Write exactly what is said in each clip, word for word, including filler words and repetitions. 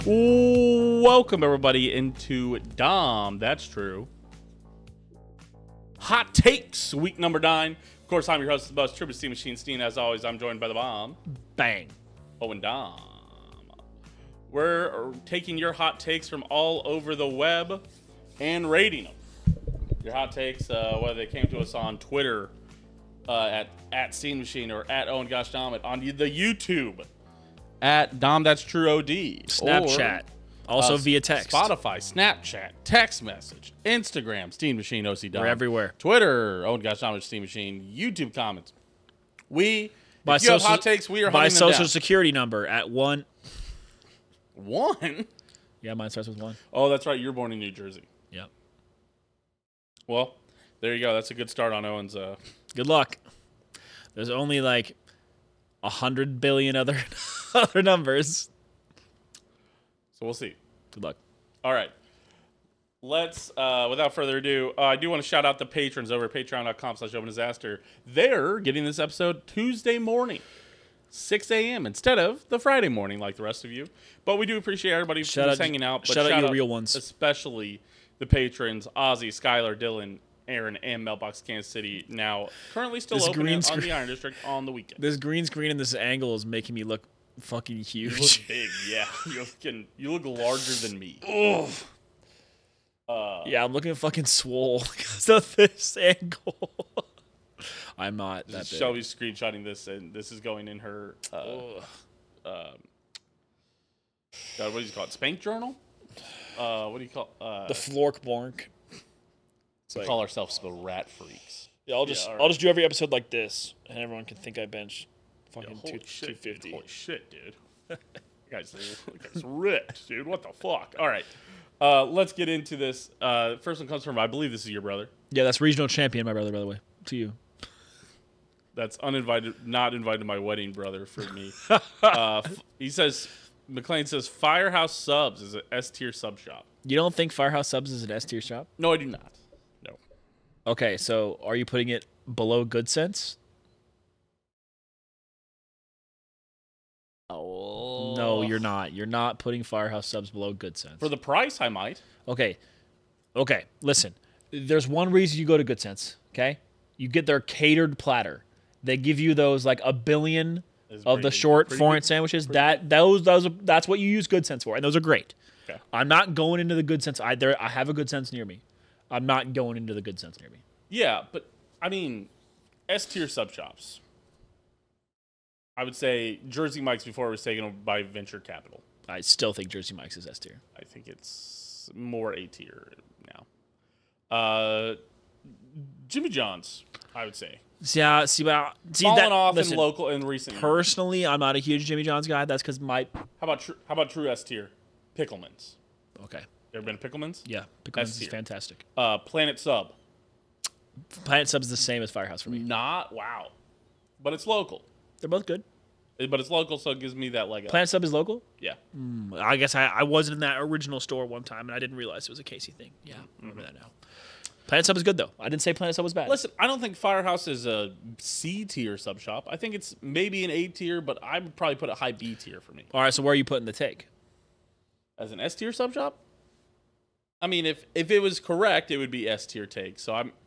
Welcome, everybody, into Dom. That's true. Hot Takes, week number nine. Of course, I'm your host, the best Triple Steam Machine Steen. As always, I'm joined by the bomb. Bang. Oh, and Dom. We're taking your hot takes from all over the web and rating them. Your hot takes, uh, whether they came to us on Twitter uh, at at Steam Machine or at Owen Gosh Dom, on the YouTube at Dom That's True O D, Snapchat, or, also uh, via text. Spotify, Snapchat, text message, Instagram, Steam Machine O C Dom. We're everywhere. Twitter, Owen Gosh Dom Steam Machine. YouTube comments. We By if you have social- hot takes, we are by hunting them social down. security number at one. One. Yeah, mine starts with one. Oh, that's right. You're born in New Jersey. Yep. Well, there you go. That's a good start on Owen's. Uh... Good luck. There's only like a hundred billion other other numbers. So we'll see. Good luck. All right. Let's, uh, without further ado, uh, I do want to shout out the patrons over at patreon.com slash open disaster. They're getting this episode Tuesday morning, six a.m. instead of the Friday morning like the rest of you. But we do appreciate everybody Shout who's out- hanging out. But shout out your real ones. Especially the patrons, Ozzy, Skylar, Dylan, Aaron, and Mailbox Kansas City. Now, currently still This open green on screen- the Iron District on the weekend. This green screen and this angle is making me look fucking You look huge. big, yeah. You're looking, you look larger than me. Oh. Uh, Yeah, I'm looking fucking swole because of this angle. I'm not that big. Shelby's screenshotting this, and this is going in her. Uh, Ugh. um, God, what do you call it? Spank journal? Uh, what do you call? Uh, The Florkbork. It's we like, call ourselves the Rat Freaks. yeah, I'll just Yeah, all I'll right. just do every episode like this, and everyone can think I bench Yeah, fucking holy two shit, dude. fifty. Holy shit, dude! You guys, you guys ripped, dude. What the fuck? All right, uh, let's get into this. Uh, first one comes from, I believe this is your brother. Yeah, that's regional champion, my brother. By the way, to you. That's uninvited, not invited to my wedding brother for me. uh, f- he says, McLean says, Firehouse Subs is an S tier sub shop. You don't think Firehouse Subs is an S tier shop? No, I do not. No. Okay, so are you putting it below Good Sense? Oh. No, you're not. You're not putting Firehouse Subs below Good Sense. For the price, I might. Okay. Okay, listen. There's one reason you go to Good Sense, okay? You get their catered platter. They give you those like a billion It's of pretty the good. short Pretty foreign good. sandwiches. That those those are, that's what you use Good Sense for, and those are great. Okay. I'm not going into the Good Sense. I there I have a Good Sense near me. I'm not going into the Good Sense near me. Yeah, but I mean, S tier sub shops. I would say Jersey Mike's before it was taken over by Venture Capital. I still think Jersey Mike's is S tier. I think it's more A tier now. Uh, Jimmy John's, I would say. Yeah, see, but I- see Fallen that. off listen, in local in recent years. personally, I'm not a huge Jimmy John's guy. That's because my How about tr- how about true S tier? Pickleman's. okay, You ever been to Pickleman's? yeah, Pickleman's S is tier. fantastic. Uh, Planet Sub. Planet Subs is the same as Firehouse for me. Not wow, but it's local. They're both good. But it's local, so it gives me that leg up. Planet Sub is local. Yeah. I guess I, I wasn't in that original store one time, and I didn't realize it was a Casey thing. Yeah, I remember that now. Planet Sub is good though. I didn't say Planet Sub was bad. Listen, I don't think Firehouse is a C tier sub shop. I think it's maybe an A tier, but I would probably put a high B tier for me. All right, so where are you putting the take? As an S tier sub shop? I mean, if if it was correct, it would be S tier take. So I'm,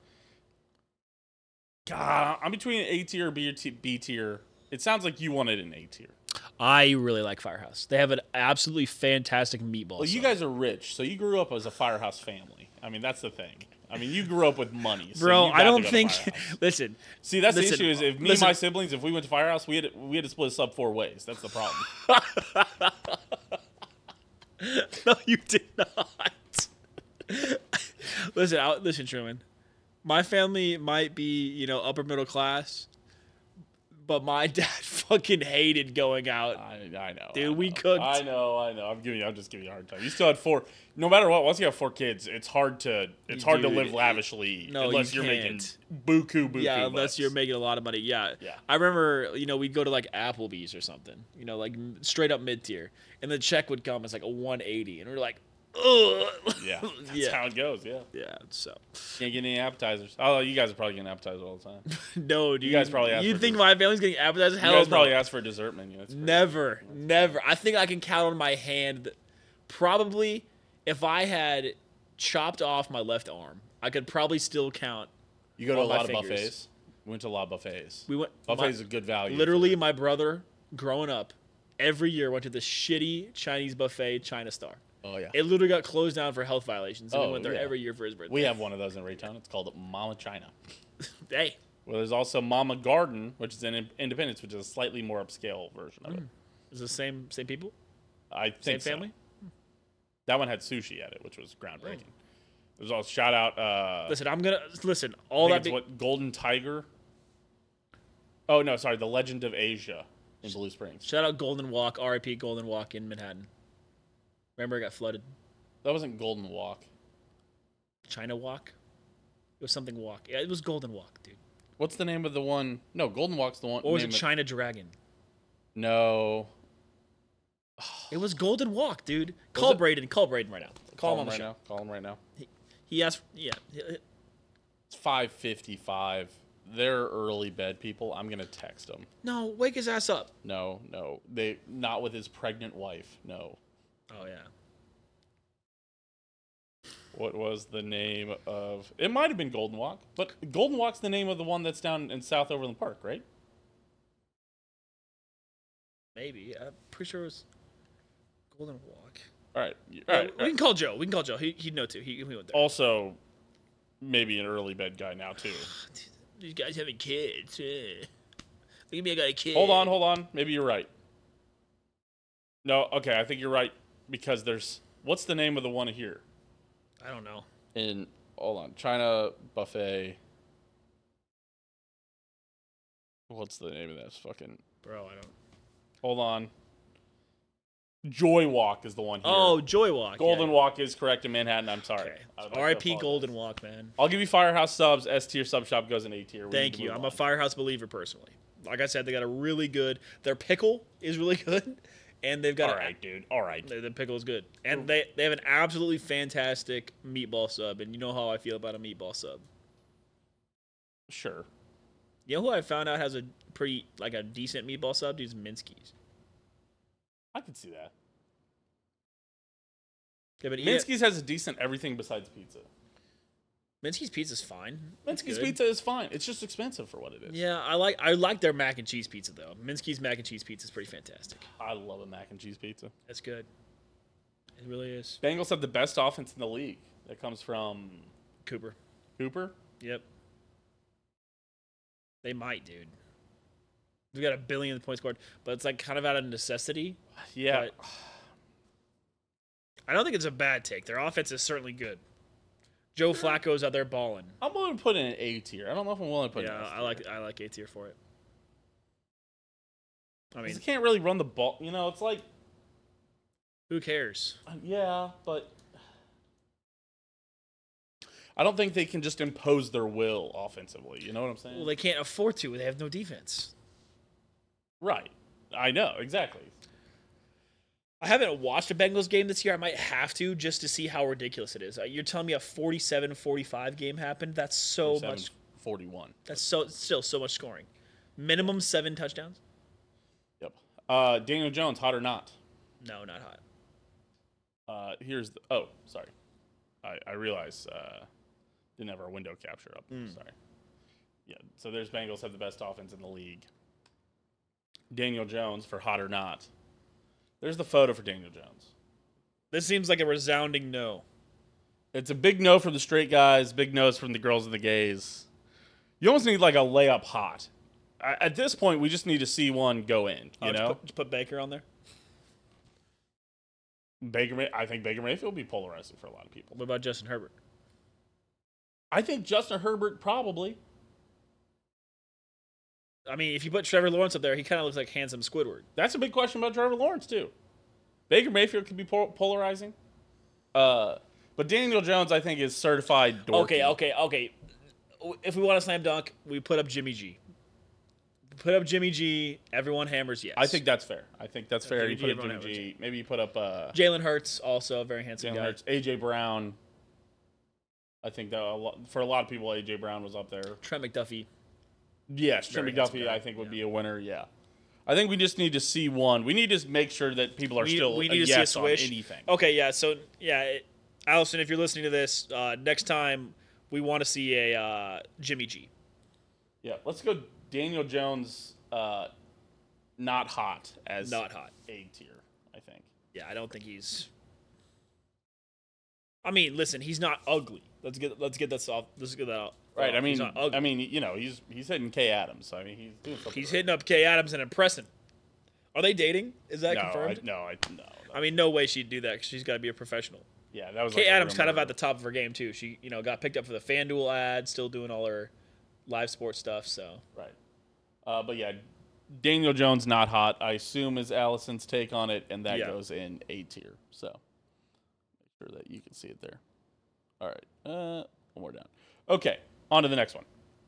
God, I'm between A tier and B tier. B tier. It sounds like you wanted an A tier. I really like Firehouse. They have an absolutely fantastic meatball. Well, you sub. guys are rich, so you grew up as a Firehouse family. I mean, that's the thing. I mean, you grew up with money, so bro. you got I to don't go to think. Firehouse. Listen, See, that's Listen, the issue. Is if me listen. and my siblings, if we went to Firehouse, we had to, we had to split a sub four ways. That's the problem. no, you did not. listen, I, listen, Truman. My family might be, you know, upper middle class, but my dad fucking hated going out. I, I know, Dude, I we know. cooked. I know, I know. I'm giving you. I'm just giving you a hard time. You still had four. No matter what, once you have four kids, it's hard to it's hard to Dude, live it- lavishly no, unless you are making can't. buku buku. Yeah, unless less. you're making a lot of money. Yeah. Yeah. I remember, you know, we'd go to like Applebee's or something, you know, like m- straight up mid tier, and the check would come as like a one eighty, and we're like, ugh. Yeah, that's yeah. how it goes. Yeah, Yeah. So, can't get any appetizers. Oh, you guys are probably getting appetizers all the time. no, dude. guys probably asked You for think dessert. my family's getting appetizers? You Hell guys no. probably ask for a dessert menu. That's crazy. Never, never. I think I can count on my hand probably if I had chopped off my left arm, I could probably still count. You go to a on my lot of fingers. buffets. We went to a lot of buffets. We went Buffets my- is a good value. Literally, for- my brother, growing up, every year went to the shitty Chinese buffet, China Star. Oh yeah. It literally got closed down for health violations, and Oh, we went there yeah. every year for his birthday. We have one of those in Raytown. It's called Mama China. Hey, Well, there's also Mama Garden, which is in Independence, which is a slightly more upscale version of it. is it the same same people? I Same think so. family? That one had sushi at it, which was groundbreaking. There's also shout out. Uh, Listen, I'm gonna listen. All I that think it's be- what Golden Tiger. Oh no, sorry, the Legend of Asia in Blue Springs. shout out Golden Walk, R I P Golden Walk in Manhattan. Remember, it got flooded. That wasn't Golden Walk. China Walk. It was something Walk. Yeah, it was Golden Walk, dude. What's the name of the one? No, Golden Walk's the one. Or was it name of- China Dragon? No. It was Golden Walk, dude. Call it? Braden. Call Braden right now. Call, him on the right show. now. Call him right now. He asked. Yeah. It's five fifty-five. They're early bed people. I'm gonna text them. No, wake his ass up. No, no, they not with his pregnant wife. No. Oh yeah. What was the name of? It might have been Golden Walk, but Golden Walk's the name of the one that's down in South Overland Park, right? Maybe. I'm pretty sure it was Golden Walk. All right, all Yeah, right. all we right. can call Joe. We can call Joe. He he'd know too. He, he went there. Also, maybe an early bed guy now too. These guys having kids. Yeah. Look at me, I got a kid. Hold on, hold on. Maybe you're right. No, okay, I think you're right because there's what's the name of the one here? I don't know. In hold on, China Buffet. What's the name of this fucking? Bro, I don't. Hold on. Joy Walk is the one here. Oh, Joy Walk. Golden yeah. Walk is correct in Manhattan. I'm sorry. Okay. I would like to R I P apologize. Golden Walk, man. I'll give you Firehouse subs. S tier sub shop goes in A tier. We need Thank to you. move I'm on. a Firehouse believer personally. Like I said, they got a really good. Their pickle is really good, and they've got All a- right, dude. All right. The, the pickle is good, and they they have an absolutely fantastic meatball sub. And you know how I feel about a meatball sub. Sure. You know who I found out has a pretty like a decent meatball sub? Dude's Minsky's. I could see that. Yeah, but Minsky's has a decent everything besides pizza. Minsky's pizza's fine. It's Minsky's good. pizza is fine. It's just expensive for what it is. Yeah, I like I like their mac and cheese pizza though. Minsky's mac and cheese pizza is pretty fantastic. I love a mac and cheese pizza. That's good. It really is. Bengals have the best offense in the league. That comes from Cooper. Cooper. Yep. They might, dude. We've got a billion points scored, but it's like kind of out of necessity. Yeah. But I don't think it's a bad take. Their offense is certainly good. Joe Flacco's out there balling. I'm willing to put in an A tier. I don't know if I'm willing to put Yeah, in an S I tier. like I like A tier for it. I 'Cause mean, he can't really run the ball. You know, it's like, who cares? uh, yeah, but I don't think they can just impose their will offensively. You know what I'm saying? Well, they can't afford to. They have no defense. right. I know exactly. I haven't watched a Bengals game this year. I might have to just to see how ridiculous it is. Uh, You're telling me a forty-seven forty-five game happened? That's so much. forty-one. That's so still so much scoring. Minimum seven touchdowns? Yep. Uh, Daniel Jones, hot or not? No, not hot. Uh, here's the. Oh, sorry. I I realize uh, didn't have our window capture up. Mm. Sorry. Yeah. So there's Bengals have the best offense in the league. Daniel Jones for hot or not. There's the photo for Daniel Jones. This seems like a resounding no. It's a big no from the straight guys, big no's from the girls and the gays. You almost need like a layup hot. I, at this point, we just need to see one go in. You Oh, know, just put, just put Baker on there. Baker. May- I think Baker Mayfield will be polarizing for a lot of people. What about Justin Herbert? I think Justin Herbert probably. I mean, if you put Trevor Lawrence up there, he kind of looks like handsome Squidward. That's a big question about Trevor Lawrence too. Baker Mayfield could be po- polarizing. Uh, but Daniel Jones, I think, is certified dorky. Okay, okay, okay. If we want to slam dunk, we put up Jimmy G. Put up Jimmy G. Everyone hammers yes. I think that's fair. I think that's fair. Jimmy You G, put up everyone Jimmy hammers. G. Maybe you put up uh, Jalen Hurts, also a very handsome Jalen guy. Hurts, A J Brown. I think that a lot, for a lot of people, A J Brown was up there. Trent McDuffie. Yes, Trent Very handsome McDuffie, guy, I think would yeah. be a winner. Yeah. I think we just need to see one. We need to make sure that people are We, still we a need to yes see a on swish. anything. Okay, yeah. So yeah, it, Allison, if you're listening to this, uh, next time we want to see a uh, Jimmy G. Yeah, let's go Daniel Jones, uh, not hot as Not hot. A tier, I think. Yeah, I don't think he's. I mean, listen, he's not ugly. Let's get let's get that off. Let's get that out. Right. off. I mean, he's not ugly. I mean, you know, he's he's hitting K Adams. I mean, he's doing something. He's right. hitting up Kay Adams and impressing. Are they dating? Is that no, confirmed? I, no, I no. no. I mean, no way she'd do that because she's got to be a professional. yeah, that was. Kay like a Adams kind of rumor. at the top of her game too. She, you know, got picked up for the FanDuel ad, still doing all her live sports stuff. So Right. Uh, but yeah, Daniel Jones not hot. I assume is Allison's take on it, and that Yeah. goes in A tier. So make sure that you can see it there. All right. Uh, one more down. Okay. On to the next one.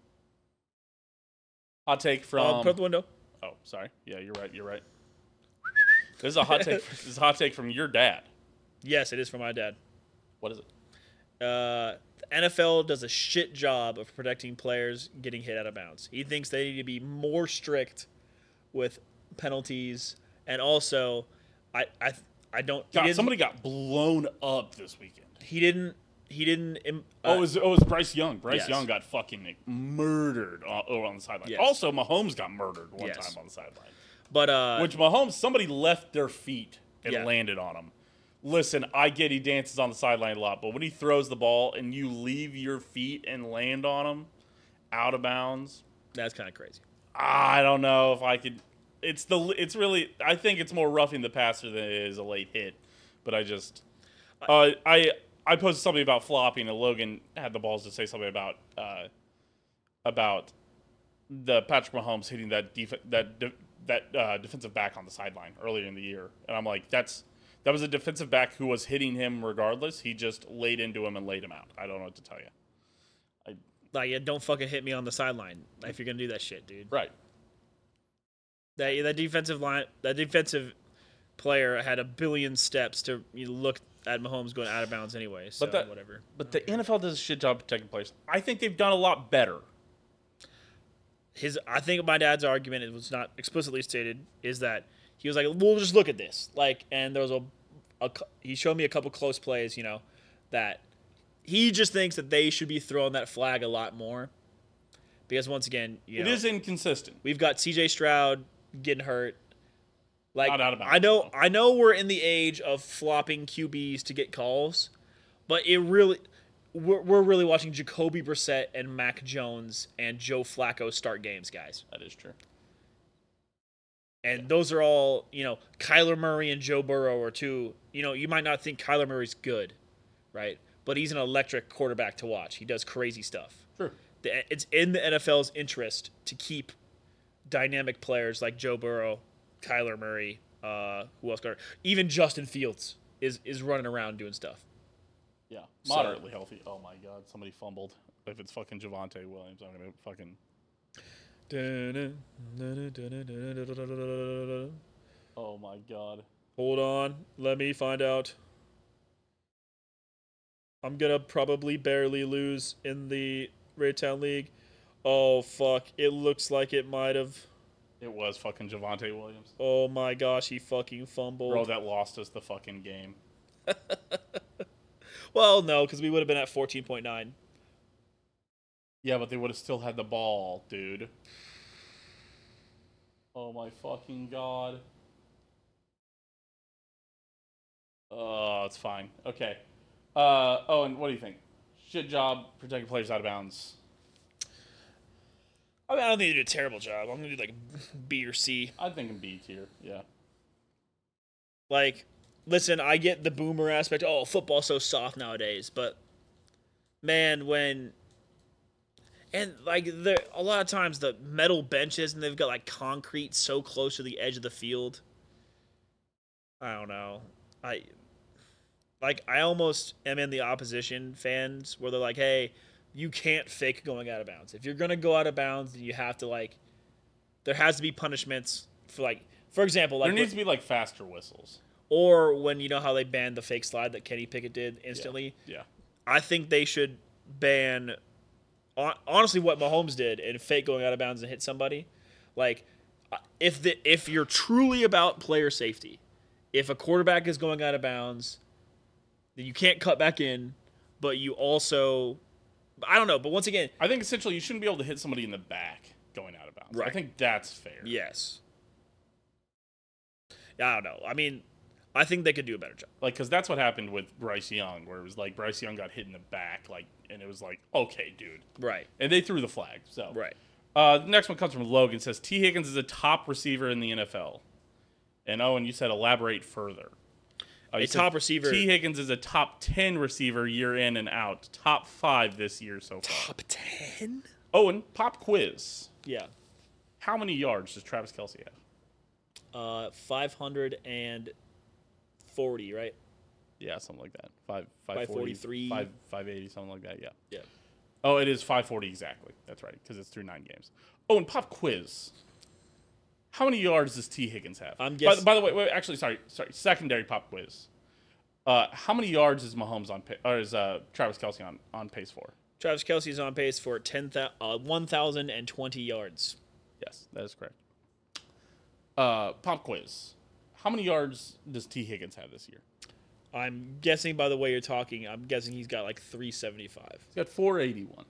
Hot take from. uh, put out the window. Oh, sorry. Yeah, you're right. You're right. This is a hot take. This is a hot take from your dad. Yes, it is for my dad. What is it? Uh, the N F L does a shit job of protecting players getting hit out of bounds. He thinks they need to be more strict with penalties, and also, I I I don't. he God, didn't- somebody got blown up this weekend. He didn't. He didn't. im- Oh, uh, it was, oh, it was Bryce Young. Bryce Yes. Young got fucking like, murdered on, oh, on the sideline. Yes. Also, Mahomes got murdered one Yes. time on the sideline. but uh, Which Mahomes, somebody left their feet and Yeah. landed on him. Listen, I get he dances on the sideline a lot, but when he throws the ball and you leave your feet and land on him out of bounds, that's kind of crazy. I don't know if I could. It's the. It's really. I think it's more roughing the passer than it is a late hit. But I just. Uh, I I posted something about flopping, and Logan had the balls to say something about uh, about the Patrick Mahomes hitting that def- that de- that uh, defensive back on the sideline earlier in the year, and I'm like, that's that was a defensive back who was hitting him regardless. He just laid into him and laid him out. I don't know what to tell you. Like, yeah, don't fucking hit me on the sideline if you're gonna do that shit, dude. Right. That that defensive line, that defensive player had a billion steps to you know, look at Mahomes going out of bounds anyway. So But that- whatever. But the N F L does a shit job protecting players. I think they've done a lot better. His, I think my dad's argument, it was not explicitly stated, is that he was like, "We'll just look at this." Like, and there was a, a cou- he showed me a couple close plays, you know, that he just thinks that they should be throwing that flag a lot more, because once again, you It know, is inconsistent. we've got C J Stroud getting hurt. Like, Not out of bounds, I know, though. I know we're in the age of flopping Q Bs to get calls, but it really, we're, we're really watching Jacoby Brissett and Mac Jones and Joe Flacco start games, guys. That is true. And those are all, you know, Kyler Murray and Joe Burrow are two. You know, you might not think Kyler Murray's good, right? But he's an electric quarterback to watch. He does crazy stuff. True. The- It's in the N F L's interest to keep dynamic players like Joe Burrow, Kyler Murray, uh, who else got hurt? Even Justin Fields is is running around doing stuff. Yeah. So- Moderately healthy. Oh my God. Somebody fumbled. If it's fucking Javante Williams, I'm gonna fucking. Oh my God. Hold on, let me find out. I'm gonna probably barely lose in the Raytown League. Oh fuck! It looks like it might have. It was fucking Javante Williams. Oh my gosh, he fucking fumbled. Bro, that lost us the fucking game. Well, no, because we would have been at fourteen point nine. Yeah, but they would have still had the ball, dude. Oh my fucking God. Oh, it's fine. Okay. Uh, oh, and what do you think? Shit job protecting players out of bounds. I mean, I don't think they did a terrible job. I'm gonna do like B or C. I think in B tier. Yeah. Like, listen, I get the boomer aspect. Oh, football's so soft nowadays, but man, when and like there a lot of times the metal benches and they've got like concrete so close to the edge of the field. I don't know. I like I almost am in the opposition fans where they're like, hey, you can't fake going out of bounds. If you're gonna go out of bounds, then you have to like there has to be punishments for like for example, like There needs to be like faster whistles. or when you know how they banned the fake slide that Kenny Pickett did instantly. Yeah. I think they should ban hon- honestly what Mahomes did and fake going out of bounds and hit somebody. Like if the if you're truly about player safety, if a quarterback is going out of bounds, then you can't cut back in, but you also, I don't know. But once again, I think essentially you shouldn't be able to hit somebody in the back going out of bounds. Right. I think that's fair. yes. I don't know. I mean, I think they could do a better job. Like, because that's what happened with Bryce Young, where it was like Bryce Young got hit in the back, like, and it was like, okay, dude. Right. And they threw the flag. So Right. Uh, the next one comes from Logan. It says T. Higgins is a top receiver in the N F L. And Owen, you said elaborate further. Uh, you A said top receiver. T. Higgins is a top ten receiver year in and out. Top five this year so far. Top ten? Owen, pop quiz. Yeah. How many yards does Travis Kelce have? Uh, five hundred forty, right? Yeah, something like that. Five, five five forty-three. Five, five eighty, something like that. Yeah. Yeah. Oh, it is five forty exactly. That's right, because it's through nine games. Oh, and pop quiz. How many yards does T. Higgins have? I'm by, guess- by the way, wait, actually, sorry, sorry. Secondary pop quiz. Uh, how many yards is Mahomes on, pa- or is uh, Travis Kelce on, on pace for? Travis Kelce is on pace for ten th- uh, one thousand twenty yards. Yes, that is correct. Uh, pop quiz. How many yards does T. Higgins have this year? I'm guessing by the way you're talking, I'm guessing he's got like three seventy-five. He's got four eighty-one.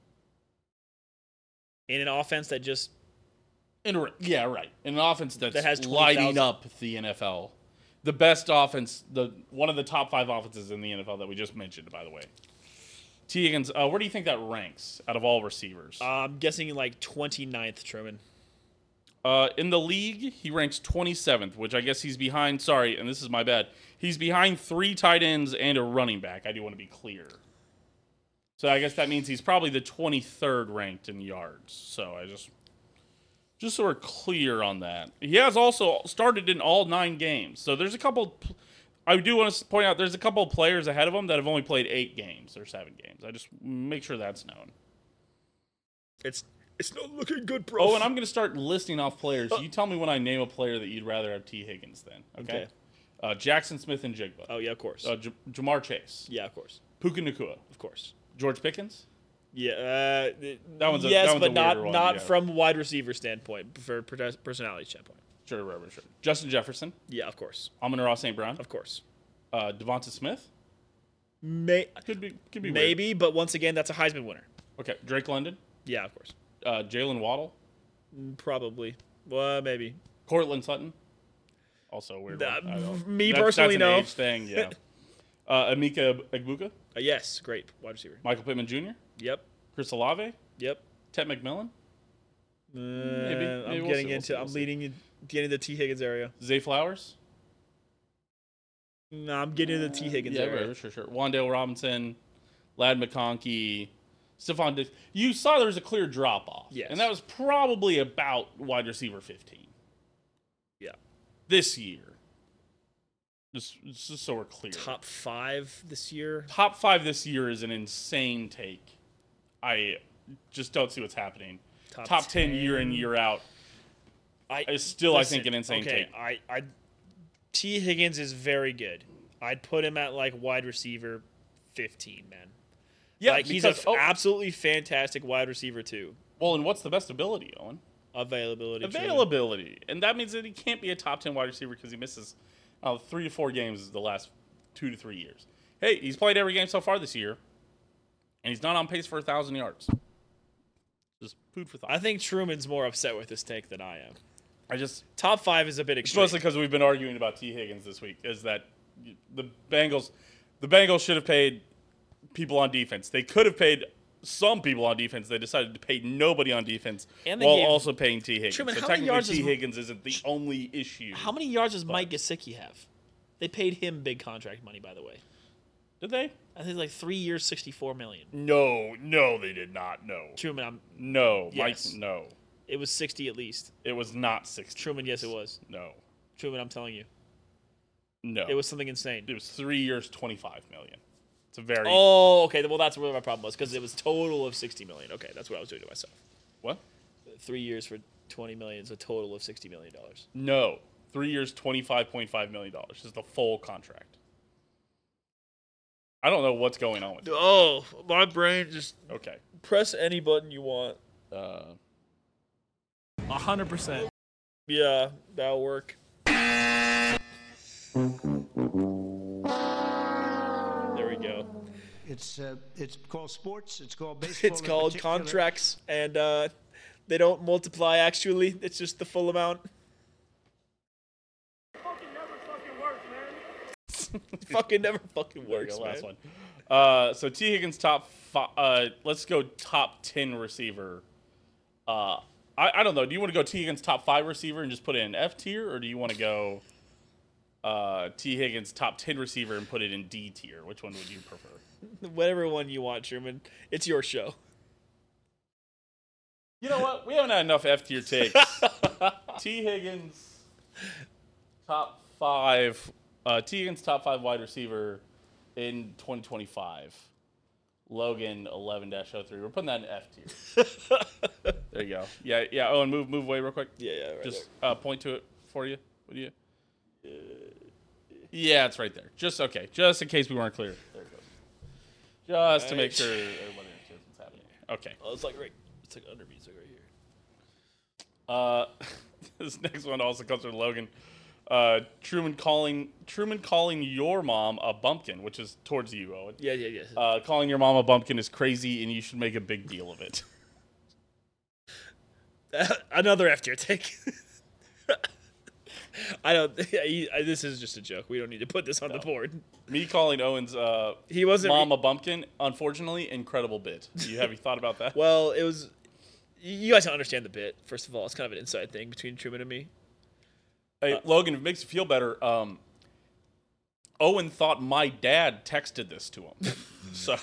In an offense that just In a, yeah, right. In an offense that's That has lighting twenty thousand. up the N F L. The best offense, the one of the top five offenses in the N F L that we just mentioned, by the way. T. Higgins, uh, where do you think that ranks out of all receivers? uh, I'm guessing like twenty-ninth, Truman. Uh, in the league, he ranks twenty-seventh, which I guess he's behind. Sorry, and this is my bad. He's behind three tight ends and a running back. I do want to be clear. So I guess that means he's probably the twenty-third ranked in yards. So I just, just so we're clear on that. He has also started in all nine games. So there's a couple. I do want to point out there's a couple of players ahead of him that have only played eight games or seven games. I just make sure that's known. It's it's not looking good, bro. Oh, and I'm going to start listing off players. You tell me when I name a player that you'd rather have T. Higgins then. Okay. Okay. Uh, Jackson Smith and Jigba. Oh yeah, of course. Uh, J- Jamar Chase. yeah, of course. Puka Nacua. Of course. George Pickens. Yeah. Uh, That one's a- yes, that one's but a not weirder one, not yeah. from wide receiver standpoint, for per- personality standpoint. Sure, right, right, sure. Justin Jefferson. Yeah, of course. Amon-Ra Saint Brown. Of course. Uh, Devonta Smith. May- Could be. Could be. maybe, but once again, that's a Heisman winner. Weird. Okay. Drake London. Yeah, of course. Uh, Jalen Waddle. Mm, Probably. Well, maybe. Cortland Sutton. Also a weird. Uh, one. I don't- me That's- personally, that's an no. age thing. Yeah. uh, Emeka Egbuka. Uh, yes, great wide receiver. Michael Pittman Junior Yep. Chris Olave. Yep. Ted McMillan. Uh, maybe I'm we'll getting see, we'll into. see, we'll I'm see. leading. Getting into the T Higgins area. Zay Flowers. No, I'm getting into the T Higgins Yeah, area. right, sure, sure. Wandale Robinson, Lad McConkey, Stephon Diggs. You saw there was a clear drop off. Yes. And that was probably about wide receiver fifteen Yeah. this year. Just, just so we're clear. Top five this year. Top five this year is an insane take. I just don't see what's happening. Top, Top ten year in, year out I is still, listen, I think, an insane okay, take. I, I, T Higgins is very good. I'd put him at like wide receiver fifteen, man. Yeah, like he's an because, oh, absolutely fantastic wide receiver too. well, and what's the best ability, Owen? Availability. Truman. Availability. And that means that he can't be a top ten wide receiver because he misses uh, three to four games the last two to three years. Hey, he's played every game so far this year, and he's not on pace for one thousand yards. Just food for thought. I think Truman's more upset with this take than I am. I just, Top five is a bit it's extreme. mostly because we've been arguing about T. Higgins this week, is that the Bengals, the Bengals should have paid people on defense. They could have paid some people on defense. They decided to pay nobody on defense And they while gave- also paying T. Higgins. Truman, so how many technically, yards T. is- Higgins isn't the only issue. How many yards does Mike Gesicki have? They paid him big contract money, by the way. Did they? I think like three years, sixty-four million. No, no, they did not. No. Truman, I'm, No, Yes. Mike, no. it was sixty at least. It was not sixty. Truman, yes, it was. No. Truman, I'm telling you, No. it was something insane. It was three years, twenty-five million. It's a very. Oh, okay. Well, that's where my problem was because it was total of sixty million. Okay, that's what I was doing to myself. What? Three years for twenty million is a total of sixty million dollars. No. Three years, twenty-five point five million dollars is the full contract. I don't know what's going on with it. Oh, my brain just Okay. press any button you want. Uh, A hundred percent. Yeah, that'll work. There we go. It's uh, it's called sports. It's called baseball. It's in called particular. contracts, and uh, they don't multiply. Actually, it's just the full amount. Fucking never fucking works, man. Fucking never fucking There you works, go, last man. one. Uh, so T Higgins top five. Uh, let's go top ten receiver. Uh, I, I don't know. Do you want to go T Higgins top five receiver and just put it in F tier, or do you want to go uh, T Higgins top ten receiver and put it in D tier? Which one would you prefer? Whatever one you want, Truman. It's your show. You know what? We haven't had enough F tier takes. T Higgins top five. Uh, T Higgins top five wide receiver in twenty twenty-five. Logan eleven dash oh three. We're putting that in F tier. There you go. Yeah, yeah. Oh, and move move away real quick. Yeah, yeah. Right Just uh, point to it for you. Would you? Uh, yeah, it's right there. Just okay. Just in case we weren't clear. There it goes. Just to make Right. sure everybody understands what's happening. Okay. Oh, it's like right. It's like under music right here. Uh, this next one also comes from Logan. Uh, Truman calling Truman calling your mom a bumpkin, which is towards you, Owen. Yeah, yeah, yeah. Uh, calling your mom a bumpkin is crazy, and you should make a big deal of it. Another F tier take. I don't. He, I, this is just a joke. We don't need to put this on the board. Me calling Owen's uh, He wasn't. mom a bumpkin, unfortunately, incredible bit. You have you thought about that? Well, it was. You guys don't understand the bit. First of all, it's kind of an inside thing between Truman and me. Hey, Logan, if it makes you feel better, um, Owen thought my dad texted this to him. So,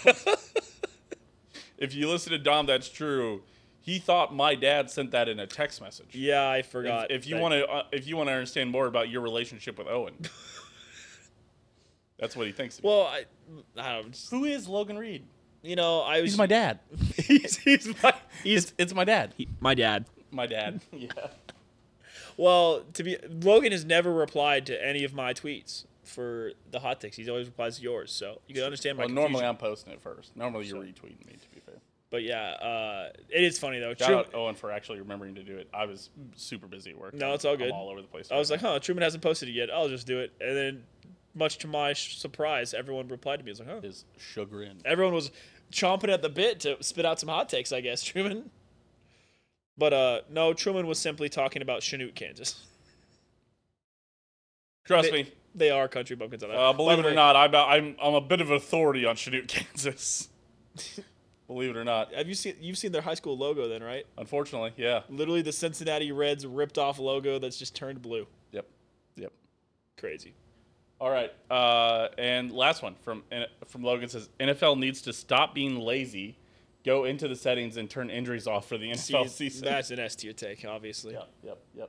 if you listen to Dom, that's true. He thought my dad sent that in a text message. Yeah, I forgot. If, if you that- want to, uh, if you want to understand more about your relationship with Owen, that's what he thinks. Of you. Well, I, I don't. Just, Who is Logan Reed? you know, I was. He's my dad. he's, he's my. He's It's, it's my dad. my dad. My dad. Yeah. Well, to be Logan has never replied to any of my tweets for the hot takes. He's always replies to yours, so you can understand my Well, confusion. normally I'm posting it first. Normally you're retweeting me, to be fair. But yeah, uh, it is funny though. Shout Trum- out Owen for actually remembering to do it. I was super busy at work. No, it's all good. I'm all over the place. I was right like, huh, Truman hasn't posted it yet. I'll just do it. And then, much to my sh- surprise, everyone replied to me. I was like, huh. now. Is chagrin. Everyone was chomping at the bit to spit out some hot takes, I guess, Truman. But uh, no, Truman was simply talking about Chanute, Kansas. Trust They- me. They are country bumpkins on that. Uh, By believe the it or way, not, I'm, I'm I'm a bit of an authority on Chanute, Kansas. Believe it or not. Have you seen? You've seen their high school logo, then, right? Unfortunately, yeah. Literally the Cincinnati Reds ripped off logo that's just turned blue. Yep. Yep. Crazy. All right. Uh, and last one from from Logan says N F L needs to stop being lazy, go into the settings, and turn injuries off for the N F L See, season. that's an S tier take, obviously. Yep. Yep. Yep.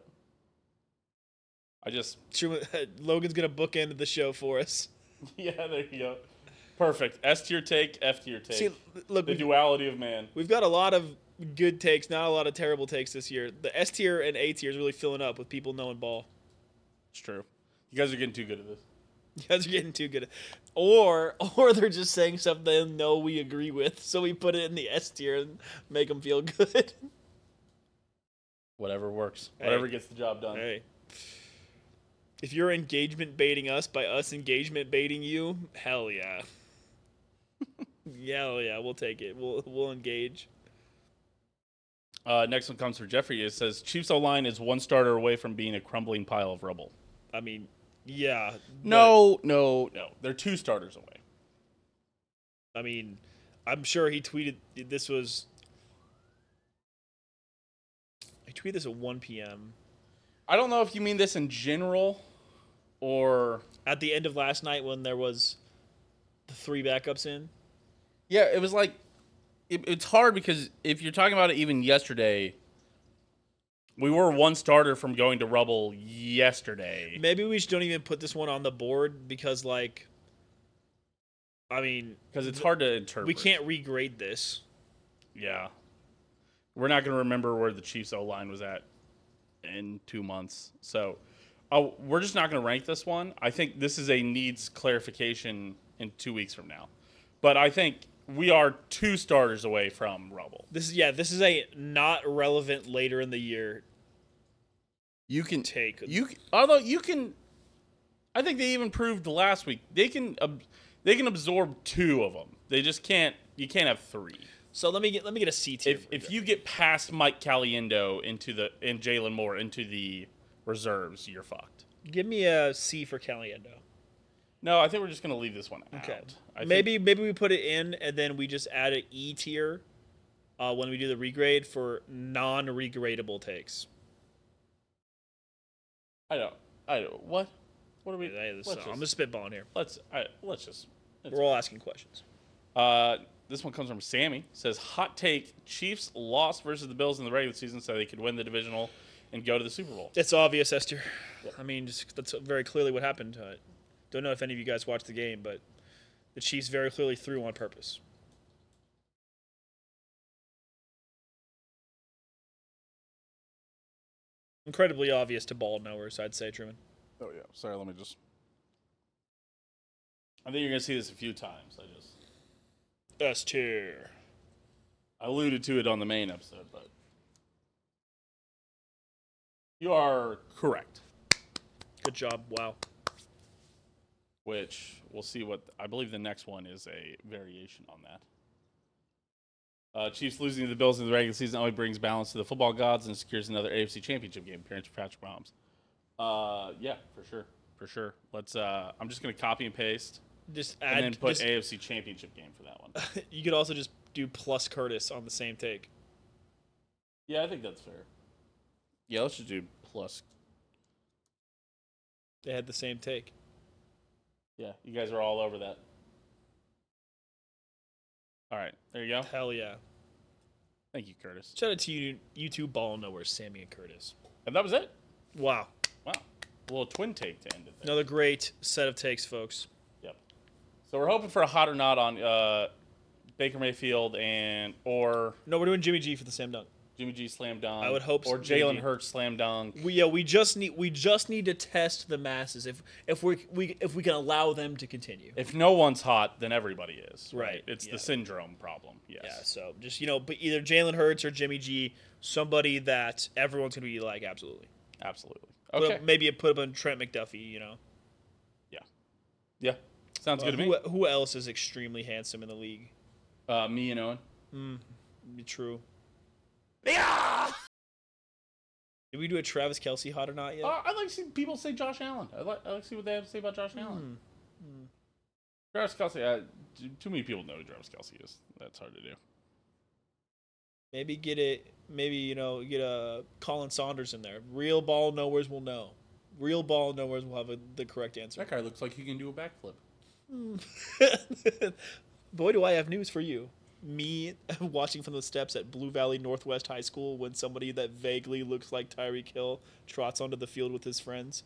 I just Truman, Logan's gonna bookend the show for us. yeah. There you go. Perfect. S tier take. F tier take. See, look, the we've, duality of man. we've got a lot of good takes, not a lot of terrible takes this year. The S tier and A tier is really filling up with people knowing ball. It's true. You guys are getting too good at this. You guys are getting too good. At, or or they're just saying stuff they know we agree with, so we put it in the S tier and make them feel good. Whatever works. Hey. Whatever gets the job done. Hey. If you're engagement baiting us by us engagement baiting you, hell yeah. Hell yeah, we'll take it. We'll we'll engage. Uh, next one comes from Jeffrey. It says Chiefs O line is one starter away from being a crumbling pile of rubble. I mean, yeah. but- No, no, no. They're two starters away. I mean, I'm sure he tweeted this was. He tweeted this at one p.m. I don't know if you mean this in general or. at the end of last night when there was the three backups in. Yeah, it was like. It, it's hard because if you're talking about it even yesterday, we were one starter from going to rubble yesterday. Maybe we just don't even put this one on the board because, like, I mean, Because it's hard to interpret. we can't regrade this. Yeah. We're not going to remember where the Chiefs O line was at in two months. So oh, we're just not going to rank this one. I think this is a needs clarification in two weeks from now. But I think we are two starters away from rubble. This is yeah, this is a not relevant later in the year. You can take. You c- although you can, I think they even proved last week they can ab- they can absorb two of them. They just can't. You can't have three. So let me get let me get a C tier. If if you get past Mike Caliendo into the and Jalen Moore into the reserves, you're fucked. Give me a C for Caliendo. No, I think we're just gonna leave this one Okay. out. I Maybe think, maybe we put it in and then we just add an E tier uh, when we do the regrade for non-regradable takes. I don't. I don't. What? What are we? Hey, this- let's I'm just, just spitballing here. let's. I, let's just. Let's, We're all asking questions. uh, this one comes from Sammy. Says hot take: Chiefs lost versus the Bills in the regular season, so they could win the divisional and go to the Super Bowl. It's obvious, Esther. I mean, just, that's very clearly what happened. Uh, don't know if any of you guys watched the game, but the Chiefs very clearly threw on purpose. Incredibly obvious to ball knowers, I'd say, Truman. Oh yeah. Sorry. Let me just. I think you're gonna see this a few times. I just. S tier. I alluded to it on the main episode, but you are correct. Good job. Wow. Which we'll see what I believe the next one is a variation on that. Uh, Chiefs losing to the Bills in the regular season only brings balance to the football gods and secures another A F C Championship game appearance for Patrick Mahomes. Uh, yeah, for sure, for sure. Let's. Uh, I'm just gonna copy and paste Just add. and then put just, A F C Championship game for that one. you could also just do plus Curtis on the same take. Yeah, I think that's fair. Yeah, let's just do plus. They had the same take. Yeah, you guys are all over that. All right, there you go. Hell yeah. Thank you, Curtis. Shout out to you, you two ball knowers, Sammy and Curtis. And that was it. Wow. Wow, a little twin take to end it there. Another great set of takes, folks. Yep. So we're hoping for a hot or not on uh, Baker Mayfield and or No, we're doing Jimmy G for the slam dunk. Jimmy G slam dunk. I would hope or so, Jimmy Jalen G. Hurts slam dunk. We yeah, we just need we just need to test the masses if if we we if we can allow them to continue. If no one's hot, then everybody is. Right. Right, It's yeah. the syndrome problem. Yes. Yeah, so just you know, but either Jalen Hurts or Jimmy G, somebody that everyone's gonna be like, absolutely. Absolutely. Put Okay. up- maybe put up on Trent McDuffie, you know. Yeah. Yeah. Sounds Uh, good to who, me. who else is extremely handsome in the league? Uh, me and Owen. True. Yeah. Did we do a Travis Kelce hot or not yet? Uh, I like to see people say Josh Allen. I like, I like to see what they have to say about Josh Allen. Hmm. Travis Kelsey. Uh, too, too many people know who Travis Kelsey is. That's hard to do. Maybe get it. Maybe you know get a Colin Saunders in there. Real ball knowers will know. Real ball knowers will have a, the correct answer. That guy looks like he can do a backflip. Boy, do I have news for you. Me watching from the steps at Blue Valley Northwest High School when somebody that vaguely looks like Tyreek Hill trots onto the field with his friends.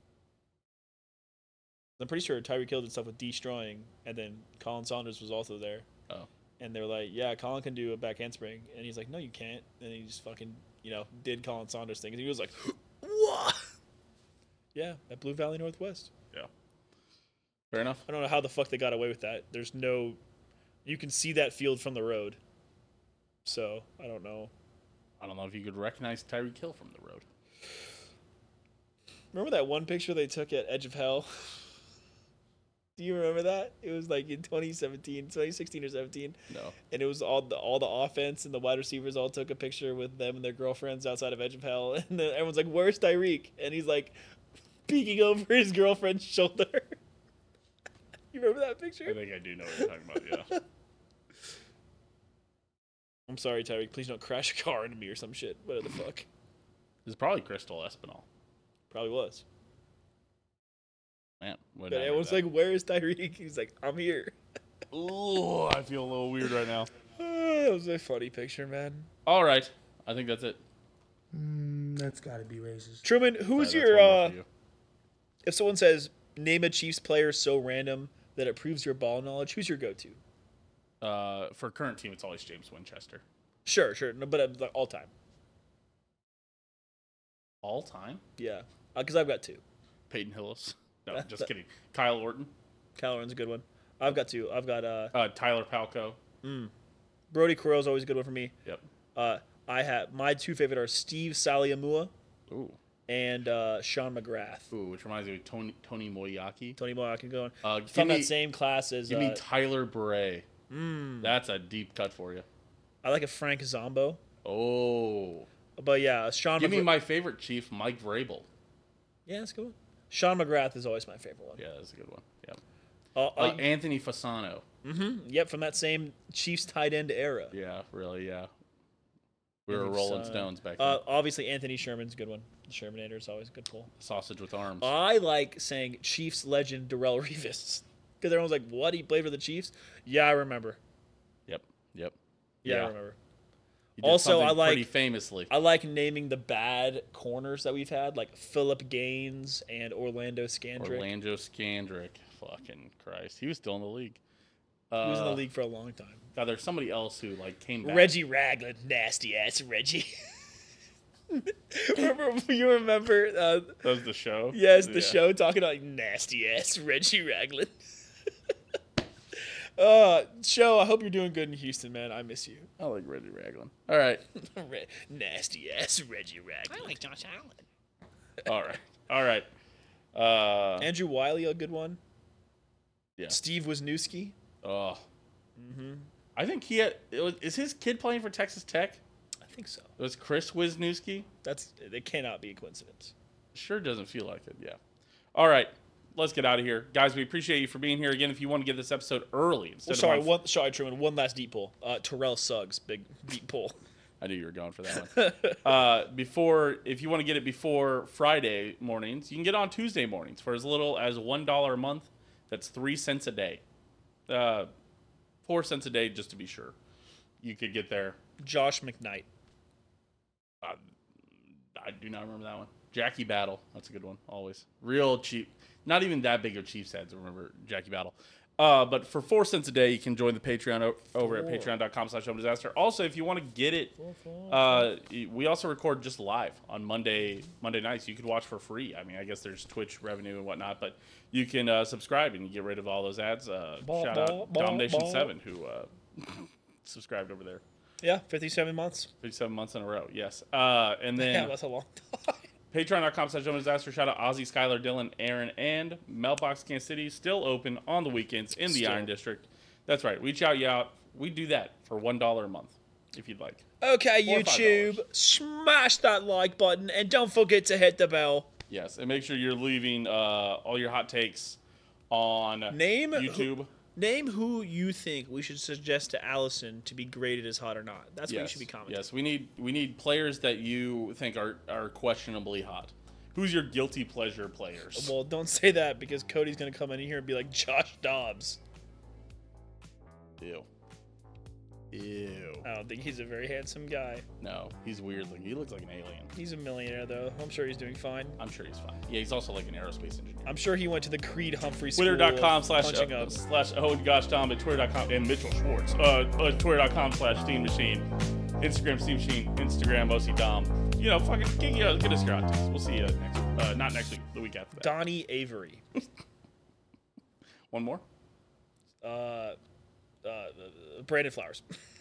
I'm pretty sure Tyreek Hill did stuff with destroying, and then Colin Saunders was also there. Oh. And they're like, yeah, Colin can do a back handspring. And he's like, no, you can't. And he just fucking, you know, did Colin Saunders thing. And he was like, what? Yeah, at Blue Valley Northwest. Yeah. Fair enough. I don't know how the fuck they got away with that. There's no, you can see that field from the road. So I don't know. I don't know if you could recognize Tyreek Hill from the road. Remember that one picture they took at Edge of Hell? Do you remember that? It was like in twenty seventeen, twenty sixteen or seventeen. No. And it was all the all the offense and the wide receivers all took a picture with them and their girlfriends outside of Edge of Hell. And then everyone's like, "Where's Tyreek?" And he's like peeking over his girlfriend's shoulder. You remember that picture? I think I do know what you're talking about, yeah. I'm sorry, Tyreek. Please don't crash a car into me or some shit. What the fuck? It's probably Crystal Espinal. Probably was. Man. But everyone's like, "Where is Tyreek?" He's like, "I'm here." ooh, I feel a little weird right now. That was a funny picture, man. All right. I think that's it. Mm, that's got to be racist. Truman, who's Sorry, that's your one more uh for you. if someone says name a Chiefs player so random that it proves your ball knowledge, who's your go-to? Uh, for current team, it's always James Winchester. Sure, sure, no, but uh, like all time. All time? Yeah, because I've got two. Peyton Hillis. No, just kidding. Kyle Orton. Kyle Orton's a good one. I've got two. I've got uh Uh, Tyler Palco. Brody Correll's always a good one for me. Yep. Uh, I have my two favorite are Steve Saliamua Ooh. and uh, Sean McGrath. Ooh, which reminds me of Tony Tony Moyaki. Tony Moyaki going Uh, give from me, that same class as. give Uh, me Tyler Bray. Mm. That's a deep cut for you. I like a Frank Zombo. Oh. But yeah, Sean. Give McGrath. me my favorite Chief, Mike Vrabel. Yeah, that's a good one. Sean McGrath is always my favorite one. Yeah, that's a good one. Yeah. Uh, Uh, uh, Anthony Fasano. yep, from that same Chiefs tight end era. Yeah, really, yeah. We were Anthony Rolling Fasano. Stones back then. Uh, obviously, Anthony Sherman's a good one. The Shermanator is always a good pull. Sausage with arms. I like saying Chiefs legend Darrell Revis. Because everyone's like, what? He played for the Chiefs? Yeah, I remember. Yep, yep. Yeah, Yeah. I remember. He did Also, I something like- pretty famously. I like naming the bad corners that we've had, like Philip Gaines and Orlando Scandrick. Orlando Scandrick. Fucking Christ. He was still in the league. He was in the Uh, league for a long time. Now, there's somebody else who, like, came back. Reggie Ragland, nasty ass Reggie. remember, you remember, uh, That was the show? yes, the Yeah. show talking about nasty ass Reggie Ragland. uh, show, I hope you're doing good in Houston, man. I miss you. I like Reggie Ragland. All right. Re- nasty ass Reggie Ragland. I like Josh Allen. All right. All right. Uh, Andrew Wiley, a good one. yeah. Steve Wisniewski. Oh. I think he had. It was, is his kid playing for Texas Tech? I think so. It was Chris Wisniewski? That's it. Cannot be a coincidence. Sure doesn't feel like it, yeah. All right. Let's get out of here. Guys, we appreciate you for being here. Again, if you want to get this episode early instead Well, sorry, of on- one, sorry, Truman. One last deep pull. Uh, Terrell Suggs, big deep pull. I knew you were going for that one. uh, before, if you want to get it before Friday mornings, you can get it on Tuesday mornings for as little as one dollar a month. That's three cents a day. Uh, four cents a day, just to be sure. You could get there. Josh McKnight. Uh, I do not remember that one. Jackie Battle. That's a good one, always. Real cheap. Not even that big of Chiefs heads, remember Jackie Battle. Uh, but for four cents a day, you can join the Patreon o- over at patreon.com slash home disaster. Also, if you want to get it, uh, we also record just live on Monday Monday nights. You could watch for free. I mean, I guess there's Twitch revenue and whatnot, but you can uh, subscribe and you get rid of all those ads. Uh, Ball, shout ball, out ball, Domination ball. seven, who uh, subscribed over there. Yeah, fifty-seven months. fifty-seven months in a row, yes. Uh, and then... Yeah, that's a long time. Patreon.com slash Home Disaster. Shout out Ozzy, Skylar, Dylan, Aaron, and Mailbox Kansas City. Still open on the weekends in the Still. Iron District. That's right. We shout you out. We do that for one dollar a month, if you'd like. Okay, Four or five YouTube, dollars. smash that like button and don't forget to hit the bell. Yes, and make sure you're leaving uh, all your hot takes on Name YouTube. Name who you think we should suggest to Allison to be graded as hot or not. That's what you Yes, should be commenting. yes. We need we need players that you think are, are questionably hot. Who's your guilty pleasure players? Well, don't say that because Cody's going to come in here and be like, Josh Dobbs. Ew. Ew. I don't think he's a very handsome guy. No, he's weird. Like, he looks like an alien. He's a millionaire, though. I'm sure he's doing fine. I'm sure he's fine. Yeah, he's also like an aerospace engineer. I'm sure he went to the Creed Humphrey School. Twitter.com of slash punching uh, up. slash oh gosh Tom at Twitter.com and Mitchell Schwartz. Uh, uh Twitter.com slash Steam Machine. Instagram Steam Machine. Instagram O C Dom. You know, fucking get, you know, get us your hot takes. We'll see you next uh not next week, the week after that. Donnie Avery. One more? Uh, uh, Brandon Flowers.